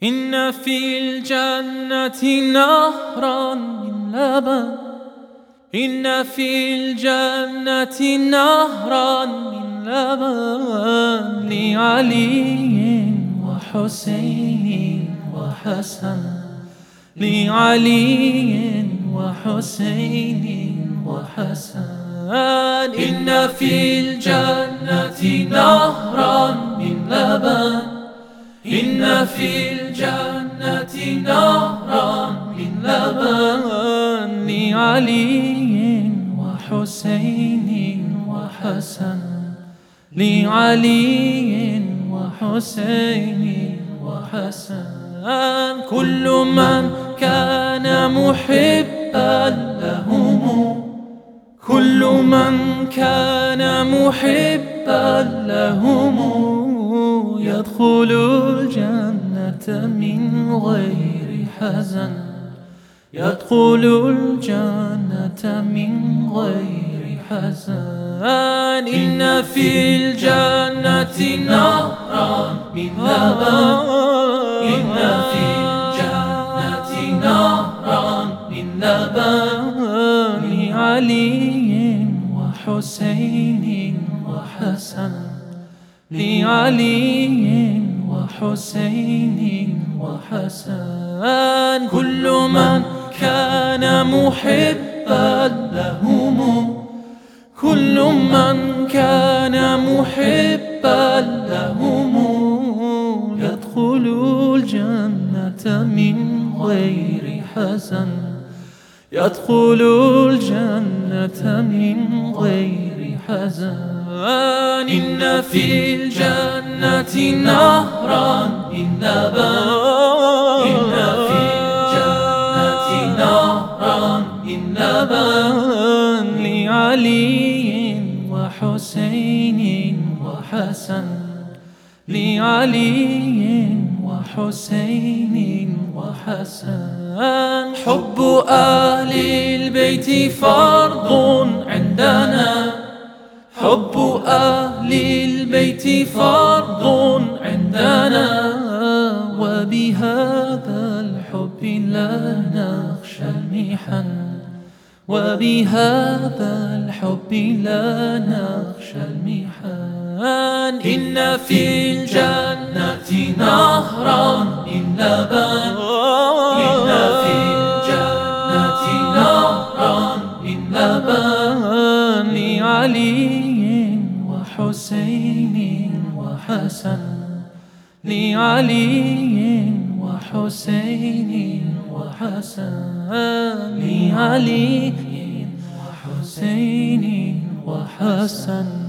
إن في الجنة نهرا من لبن إن في الجنة نهرا من لبن لعلي وحسين وحسن لعلي وحسين وحسن إن في الجنة نهرا من لبن إن في الجنة نهرا من لبن لعلي وحسين وحسن لعلي وحسين وحسن كل من كان محبا لهم كل من كان محبا لهم يدخل الجنة من غير حزن يدخل الجنة من غير حزن إن في الجنة نهرا من لبن إن في الجنة نهرا من لبن لعلي وحسين وحسن لعلي وحسين وحسن كل من كان محبا لهم كل من كان محبا لهم يدخل الجنة من غير حزن يدخل الجنة من غير حزن إن في الجنة نهرا من لبن إن في الجنة نهرا من لبن لعلي وحسين وحسن لعلي وحسين وحسن حب أهل البيت فرض عندنا حب أهل البيت فرض عندنا وبهذا الحب لا نخشى المحن وبهذا الحب لا نخشى المحن إن في الجنة نهرا من لبن إن في الجنة نهرا من لبن لعلي وحسين وحسن لعلي وحسين وحسن لعلي وحسين وحسن